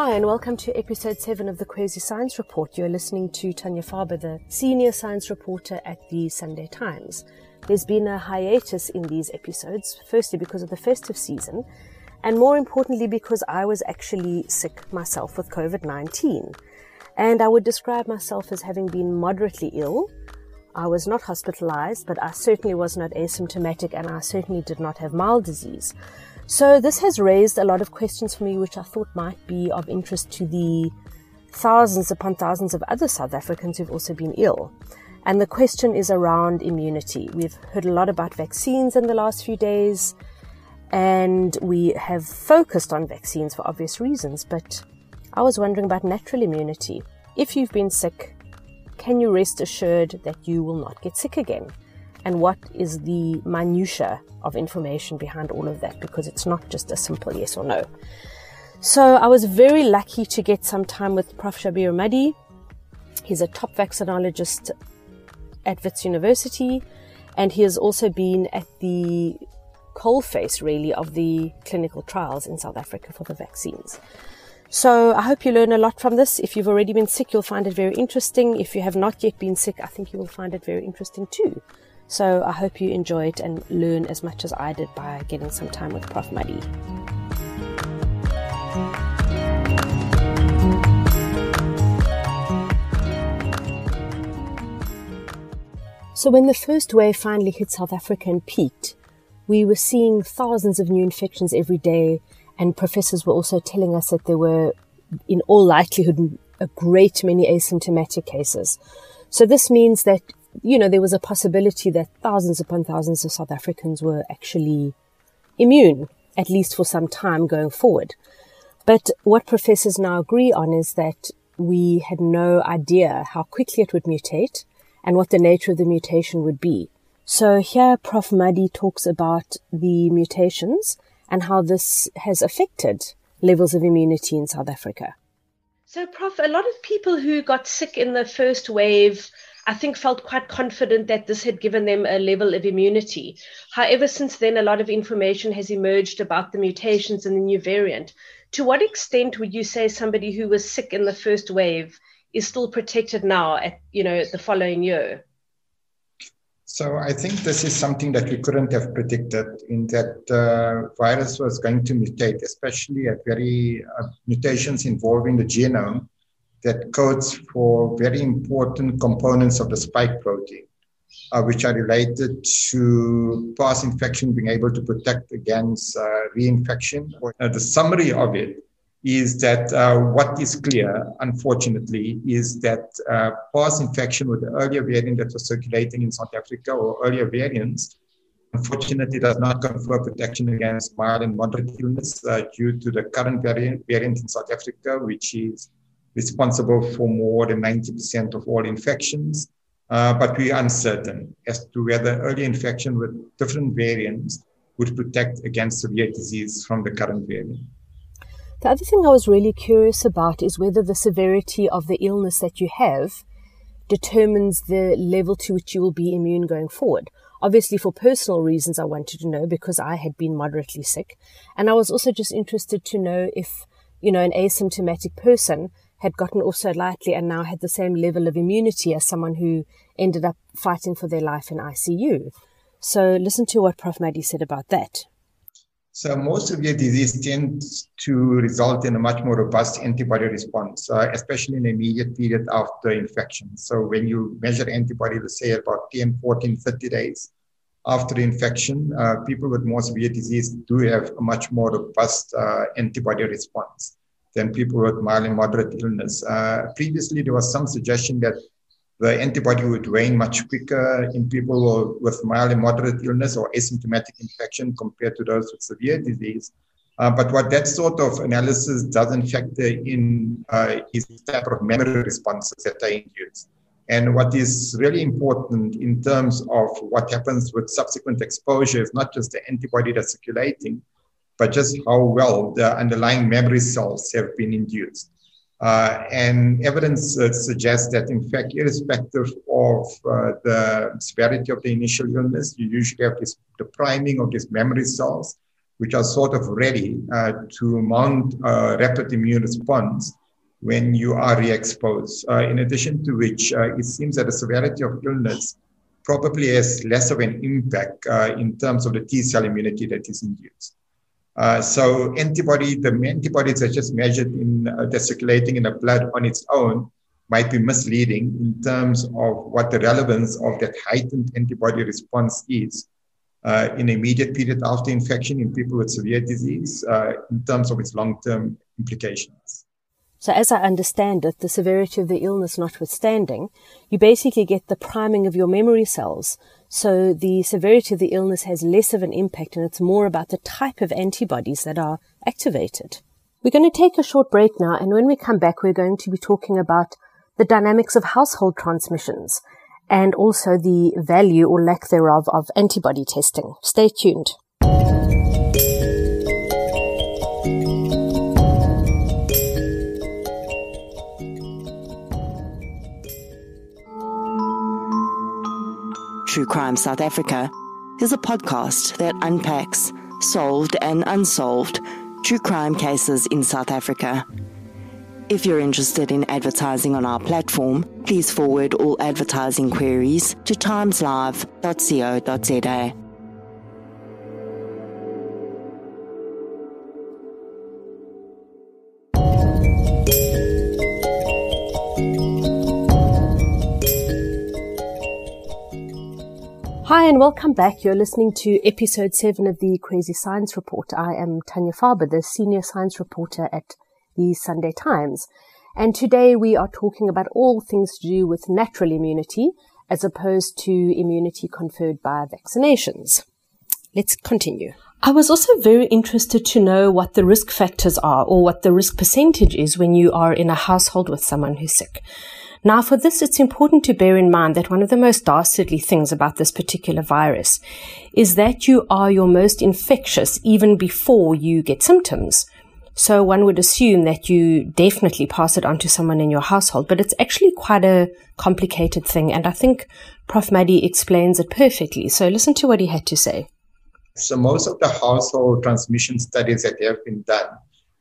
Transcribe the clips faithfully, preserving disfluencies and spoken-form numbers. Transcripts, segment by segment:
Hi, and welcome to episode seven of the Kwezi Science Report. You're listening to Tanya Faber, the senior science reporter at the Sunday Times. There's been a hiatus in these episodes, firstly because of the festive season, and more importantly because I was actually sick myself with covid nineteen. And I would describe myself as having been moderately ill. I was not hospitalized, but I certainly was not asymptomatic, and I certainly did not have mild disease. So this has raised a lot of questions for me, which I thought might be of interest to the thousands upon thousands of other South Africans who've also been ill. And the question is around immunity. We've heard a lot about vaccines in the last few days, and we have focused on vaccines for obvious reasons, but I was wondering about natural immunity. If you've been sick, can you rest assured that you will not get sick again? And what is the minutiae of information behind all of that? Because it's not just a simple yes or no. So I was very lucky to get some time with Professor Shabir Madhi. He's a top vaccinologist at Wits University, and he has also been at the coalface, really, of the clinical trials in South Africa for the vaccines. So I hope you learn a lot from this. If you've already been sick, you'll find it very interesting. If you have not yet been sick, I think you will find it very interesting too. So I hope you enjoy it and learn as much as I did by getting some time with Professor Madhi. So when the first wave finally hit South Africa and peaked, we were seeing thousands of new infections every day, and professors were also telling us that there were, in all likelihood, a great many asymptomatic cases. So this means that, you know, there was a possibility that thousands upon thousands of South Africans were actually immune, at least for some time going forward. But what professors now agree on is that we had no idea how quickly it would mutate and what the nature of the mutation would be. So here Professor Madhi talks about the mutations and how this has affected levels of immunity in South Africa. So, Prof, a lot of people who got sick in the first wave, I think, felt quite confident that this had given them a level of immunity. However, since then, a lot of information has emerged about the mutations and the new variant. To what extent would you say somebody who was sick in the first wave is still protected now at, you know, the following year? So I think this is something that we couldn't have predicted, in that the uh, virus was going to mutate, especially at very uh, mutations involving the genome that codes for very important components of the spike protein, uh, which are related to past infection being able to protect against uh, reinfection. Uh, the summary of it is that uh, what is clear, unfortunately, is that uh, past infection with the earlier variant that was circulating in South Africa, or earlier variants, unfortunately does not confer protection against mild and moderate illness uh, due to the current variant, variant in South Africa, which is responsible for more than ninety percent of all infections. Uh, but we are uncertain as to whether early infection with different variants would protect against severe disease from the current variant. The other thing I was really curious about is whether the severity of the illness that you have determines the level to which you will be immune going forward. Obviously, for personal reasons, I wanted to know because I had been moderately sick. And I was also just interested to know if, you know, an asymptomatic person had gotten off so lightly and now had the same level of immunity as someone who ended up fighting for their life in I C U. So listen to what Professor Madhi said about that. So most severe disease tends to result in a much more robust antibody response, uh, especially in the immediate period after infection. So when you measure antibody, let's say about ten, fourteen, thirty days after the infection, uh, people with more severe disease do have a much more robust uh, antibody response than people with mild and moderate illness. Uh, previously, there was some suggestion that the antibody would wane much quicker in people with mild and moderate illness or asymptomatic infection compared to those with severe disease. Uh, but what that sort of analysis doesn't factor in uh, is the type of memory responses that are induced. And what is really important in terms of what happens with subsequent exposure is not just the antibody that's circulating, but just how well the underlying memory cells have been induced. Uh, and evidence uh, suggests that, in fact, irrespective of uh, the severity of the initial illness, you usually have this, the priming of these memory cells which are sort of ready uh, to mount a rapid immune response when you are re-exposed. Uh, in addition to which, uh, it seems that the severity of illness probably has less of an impact uh, in terms of the T-cell immunity that is induced. Uh, so antibody, the antibodies are just measured in uh, the circulating in the blood on its own might be misleading in terms of what the relevance of that heightened antibody response is uh, in the immediate period after infection in people with severe disease uh, in terms of its long-term implications. So as I understand it, the severity of the illness notwithstanding, you basically get the priming of your memory cells. So the severity of the illness has less of an impact, and it's more about the type of antibodies that are activated. We're going to take a short break now, and when we come back, we're going to be talking about the dynamics of household transmissions and also the value or lack thereof of antibody testing. Stay tuned. True Crime South Africa is a podcast that unpacks solved and unsolved true crime cases in South Africa. If you're interested in advertising on our platform, please forward all advertising queries to times live dot co dot za. Hi and welcome back. You're listening to episode seven of the Kwezi Science Report. I am Tanya Faber, the senior science reporter at the Sunday Times. And today we are talking about all things to do with natural immunity as opposed to immunity conferred by vaccinations. Let's continue. I was also very interested to know what the risk factors are or what the risk percentage is when you are in a household with someone who's sick. Now, for this, it's important to bear in mind that one of the most dastardly things about this particular virus is that you are your most infectious even before you get symptoms. So one would assume that you definitely pass it on to someone in your household, but it's actually quite a complicated thing. And I think Professor Maddy explains it perfectly. So listen to what he had to say. So most of the household transmission studies that have been done,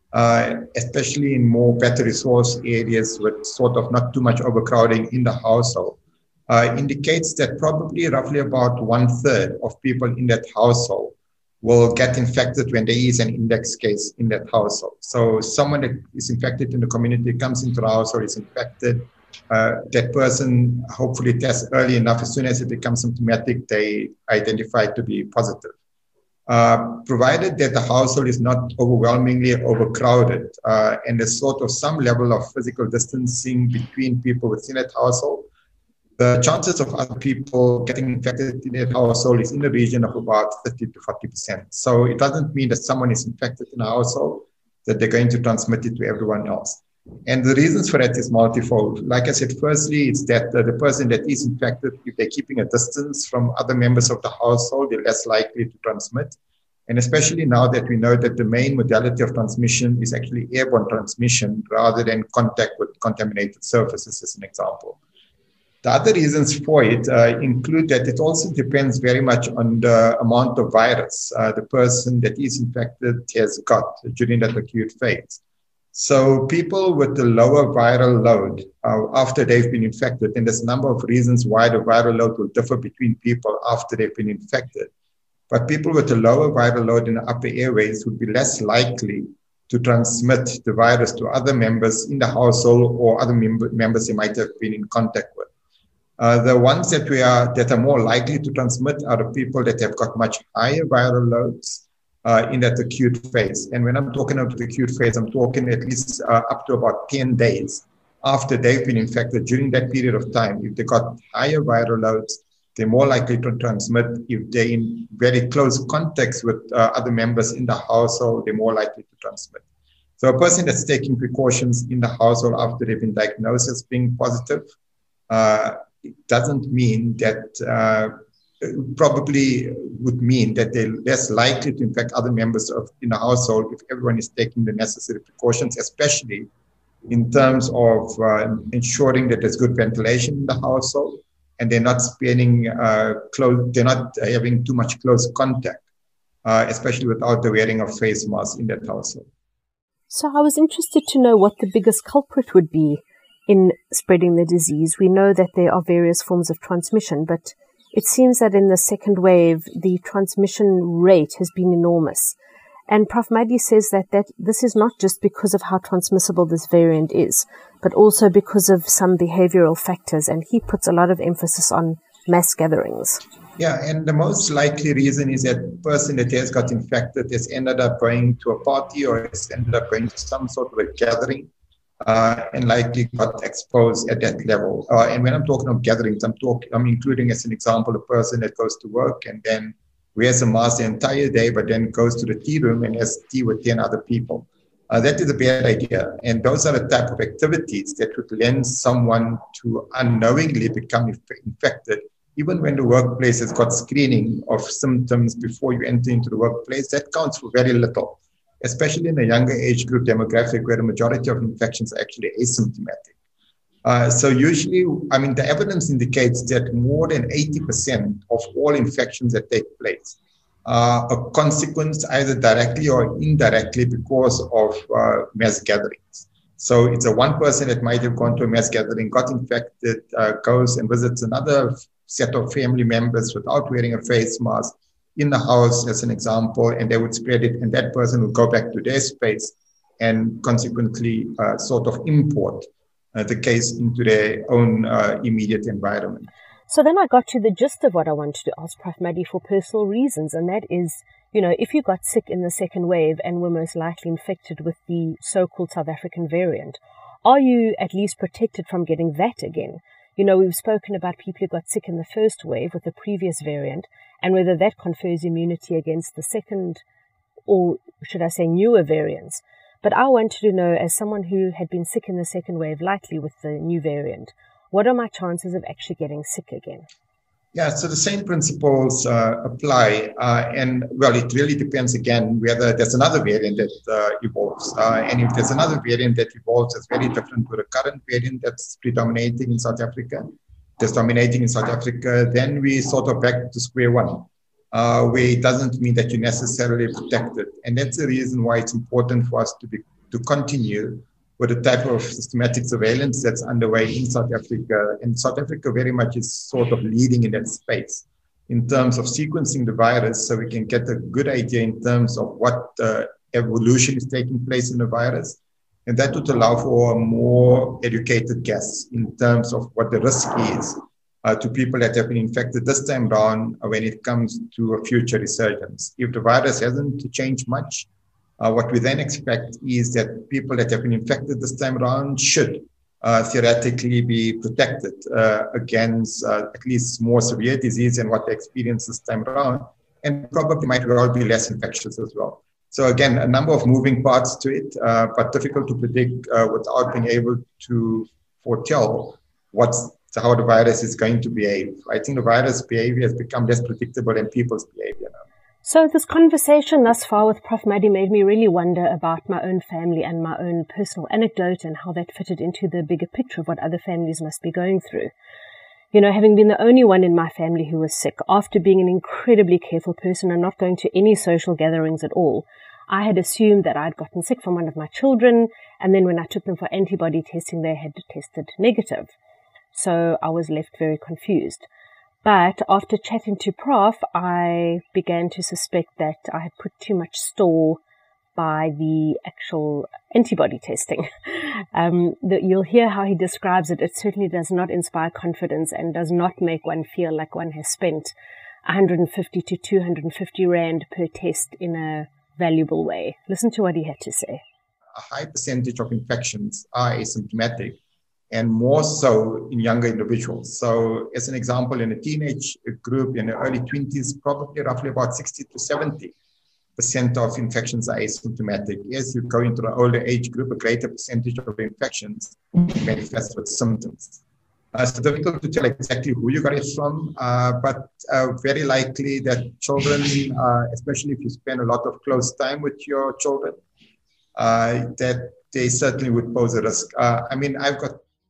Uh, especially in more better resource areas with sort of not too much overcrowding in the household, uh, indicates that probably roughly about one third of people in that household will get infected when there is an index case in that household. So someone that is infected in the community comes into the household, is infected. Uh, that person hopefully tests early enough. As soon as it becomes symptomatic, they identify to be positive. Uh, provided that the household is not overwhelmingly overcrowded uh, and there's sort of some level of physical distancing between people within that household, the chances of other people getting infected in that household is in the region of about thirty to forty percent. So it doesn't mean that someone is infected in a household that they're going to transmit it to everyone else. And the reasons for that is multifold. Like I said, firstly, it's that uh, the person that is infected, if they're keeping a distance from other members of the household, they're less likely to transmit. And especially now that we know that the main modality of transmission is actually airborne transmission rather than contact with contaminated surfaces, as an example. The other reasons for it uh, include that it also depends very much on the amount of virus uh, the person that is infected has got during that acute phase. So people with the lower viral load uh, after they've been infected, and there's a number of reasons why the viral load will differ between people after they've been infected. But people with a lower viral load in the upper airways would be less likely to transmit the virus to other members in the household or other mem- members they might have been in contact with. Uh, the ones that we are that are more likely to transmit are the people that have got much higher viral loads uh, in that acute phase. And when I'm talking about the acute phase, I'm talking at least uh, up to about ten days after they've been infected. During that period of time, if they got higher viral loads, they're more likely to transmit. If they're in very close contacts with uh, other members in the household, they're more likely to transmit. So a person that's taking precautions in the household after they've been diagnosed as being positive, uh, it doesn't mean that, uh, probably would mean that they're less likely to infect other members of in the household if everyone is taking the necessary precautions, especially in terms of uh, ensuring that there's good ventilation in the household, and they're not spending uh, close, they're not having too much close contact uh, especially without the wearing of face masks in that household. So I was interested to know what the biggest culprit would be in spreading the disease. We know that there are various forms of transmission, but it seems that in the second wave, the transmission rate has been enormous. And Professor Maddy says that, that this is not just because of how transmissible this variant is, but also because of some behavioral factors. And he puts a lot of emphasis on mass gatherings. Yeah, and the most likely reason is that the person that has got infected has ended up going to a party or has ended up going to some sort of a gathering uh, and likely got exposed at that level. Uh, and when I'm talking of gatherings, I'm talking, I'm including as an example a person that goes to work and then wears a mask the entire day, but then goes to the tea room and has tea with ten other people. Uh, that is a bad idea. And those are the type of activities that would lend someone to unknowingly become inf- infected. Even when the workplace has got screening of symptoms before you enter into the workplace, that counts for very little, especially in the younger age group demographic where the majority of infections are actually asymptomatic. Uh, so usually, I mean, the evidence indicates that more than eighty percent of all infections that take place are a consequence either directly or indirectly because of uh, mass gatherings. So it's a one person that might have gone to a mass gathering, got infected, uh, goes and visits another set of family members without wearing a face mask in the house, as an example, and they would spread it, and that person would go back to their space and consequently uh, sort of import uh, the case into their own uh, immediate environment. So then I got to the gist of what I wanted to ask Professor Maddy for personal reasons, and that is, you know, if you got sick in the second wave and were most likely infected with the so-called South African variant, are you at least protected from getting that again? You know, we've spoken about people who got sick in the first wave with the previous variant and whether that confers immunity against the second, or should I say newer variants. But I wanted to know, as someone who had been sick in the second wave, likely with the new variant, what are my chances of actually getting sick again? Yeah, so the same principles uh, apply. Uh, and, well, it really depends, again, whether there's another variant that uh, evolves. Uh, and if there's another variant that evolves that's very different to the current variant that's predominating in South Africa, that's dominating in South Africa, then we sort of back to square one, uh, where it doesn't mean that you're necessarily protected. And that's the reason why it's important for us to be to continue with the type of systematic surveillance that's underway in South Africa. And South Africa very much is sort of leading in that space in terms of sequencing the virus so we can get a good idea in terms of what uh, evolution is taking place in the virus. And that would allow for a more educated guess in terms of what the risk is uh, to people that have been infected this time around when it comes to a future resurgence. If the virus hasn't changed much, Uh, what we then expect is that people that have been infected this time around should uh, theoretically be protected uh, against uh, at least more severe disease than what they experienced this time around, and probably might well be less infectious as well. So again, a number of moving parts to it, uh, but difficult to predict uh, without being able to foretell what's how the virus is going to behave. I think the virus behavior has become less predictable than people's behavior now. So this conversation thus far with Professor Maddy made me really wonder about my own family and my own personal anecdote and how that fitted into the bigger picture of what other families must be going through. You know, having been the only one in my family who was sick, after being an incredibly careful person and not going to any social gatherings at all, I had assumed that I'd gotten sick from one of my children, and then when I took them for antibody testing, they had tested negative. So I was left very confused. But after chatting to Prof, I began to suspect that I had put too much store by the actual antibody testing. um, the, you'll hear how he describes it. It certainly does not inspire confidence and does not make one feel like one has spent one hundred fifty to two hundred fifty rand per test in a valuable way. Listen to what he had to say. A high percentage of infections are asymptomatic, and more so in younger individuals. So as an example, in a teenage group in the early twenties, probably roughly about sixty to seventy percent of infections are asymptomatic. As you go into the older age group, a greater percentage of infections manifest with symptoms. Uh, it's difficult to tell exactly who you got it from, uh, but uh, very likely that children, uh, especially if you spend a lot of close time with your children, uh, that they certainly would pose a risk. Uh, I mean, I've got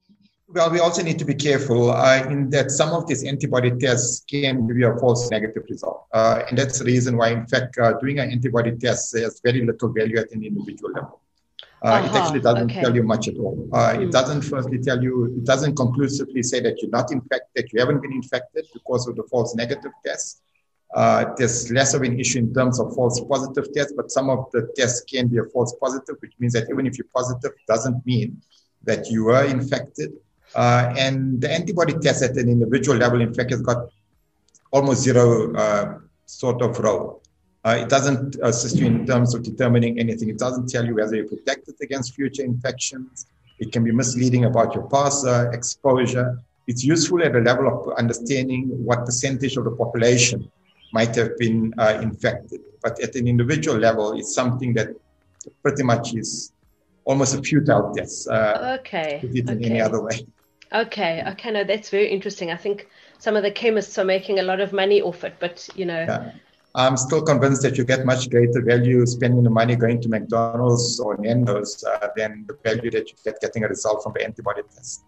Well, we also need to be careful uh, in that some of these antibody tests can give you a false negative result. Uh, and that's the reason why, in fact, uh, doing an antibody test has very little value at an individual level. Uh, uh-huh, it actually doesn't okay. tell you much at all. Uh, mm. It doesn't firstly tell you, it doesn't conclusively say that you're not infected, you haven't been infected because of the false negative test. Uh, there's less of an issue in terms of false positive tests, but some of the tests can be a false positive, which means that even if you're positive, doesn't mean that you were infected. Uh, and the antibody test at an individual level, in fact, has got almost zero uh, sort of role. Uh, it doesn't assist you in terms of determining anything. It doesn't tell you whether you're protected against future infections. It can be misleading about your past uh, exposure. It's useful at a level of understanding what percentage of the population might have been uh, infected. But at an individual level, it's something that pretty much is almost a futile test. Uh, okay. Put it in okay. any other way. Okay. Okay. No, that's very interesting. I think some of the chemists are making a lot of money off it, but you know. Yeah. I'm still convinced that you get much greater value spending the money going to McDonald's or Nando's uh, than the value that you get getting a result from the antibody test.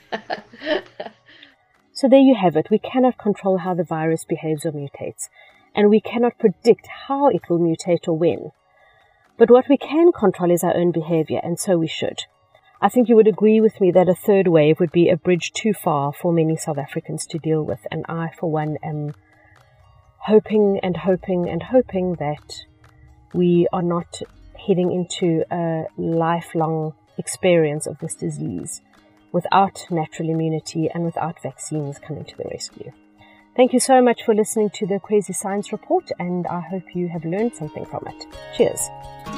So there you have it. We cannot control how the virus behaves or mutates, and we cannot predict how it will mutate or when. But what we can control is our own behavior, and so we should. I think you would agree with me that a third wave would be a bridge too far for many South Africans to deal with, and I, for one, am hoping and hoping and hoping that we are not heading into a lifelong experience of this disease without natural immunity and without vaccines coming to the rescue. Thank you so much for listening to the Kwezi Science Report, and I hope you have learned something from it. Cheers.